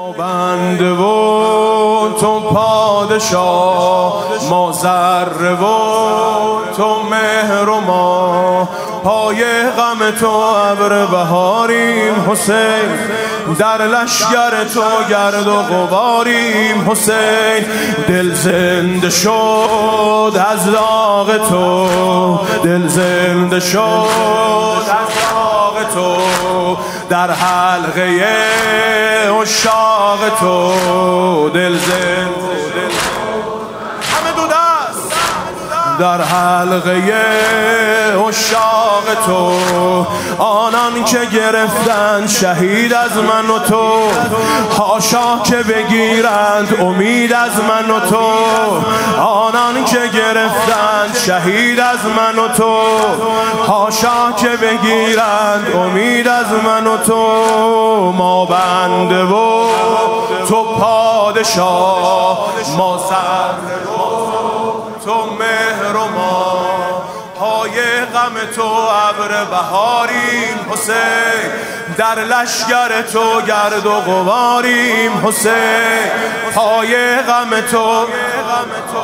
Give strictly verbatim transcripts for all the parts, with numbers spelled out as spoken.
بنده و تو پادشاه، ما ذره و تو مهر و ما پای غم تو ابر بهاریم حسین، در لشگر تو گرد و غباریم حسین. دل زنده شد از داغ تو، دل زنده شد از داغ تو، در حلقه عشاق تو دل زنده همه دو دست، در حلقه عشاق تو. آنان که گرفتند شهید از من و تو، حاشا که بگیرند امید از من و تو. آنان که گرفتند شهید از من و تو، حاشا که بگیرند امید از من و تو. ما بنده و تو پادشاه، ما ذره و تو مهر و ما پای غم تو ابر بهاریم حسین، در لشگر تو گرد و غباریم حسین، پای غم تو غم تو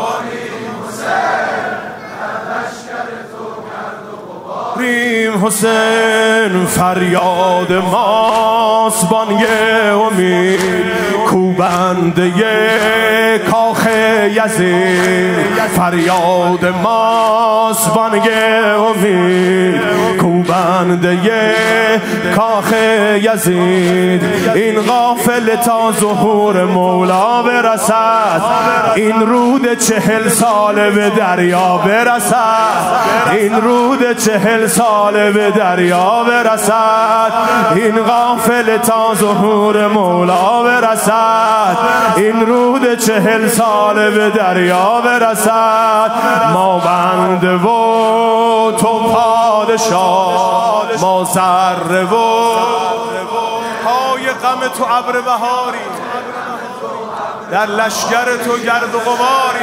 ریم حسین. فریاد ماست بانگ امید، کوبنده کاخ یزید. فریاد ماست بانگ امید، کوبنده کاخ یزید. این قافله تا ظهور مولا برسد، این رود چهل ساله به دریا برسد، این رود چهل ساله به دریا برسد. این قافله تا ظهور مولا برسد، این رود چهل ساله به دریا برسد. ما بنده و تو پادشاه، ما ذره و پای غم تو ابر بهاری، در لشگر تو گرد و غباری،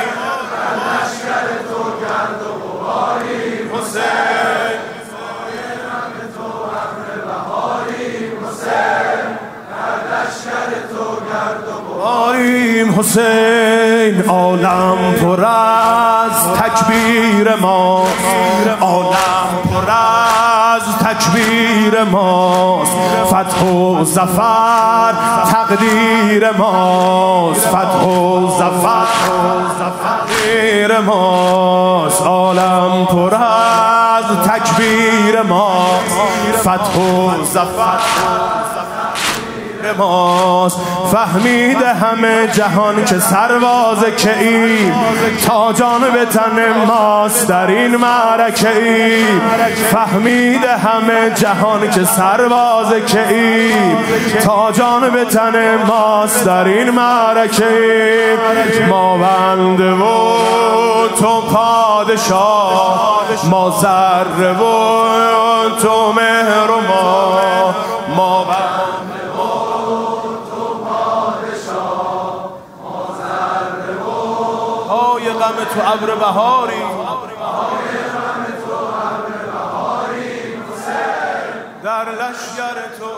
حسین. آریم حسین. عالم پر از تکبیر ماست، عالم پر از تکبیر ماست. فتح و ظفر تقدیر ماست، فتح و ظفر تقدیر ماست. عالم پر از تکبیر ماست، فتح و ظفر ماست. فهمیده همه جهان که سرباز که این تا جان به تن ماست در این معرکه ای. فهمیده همه جهان که سرباز که این تا جان به تن ماست در این معرکه ای. ما بنده و تو پادشاه، ما ذره و تو مهر و ما ما بنده غم تو ابر بهاری، در لشگر تو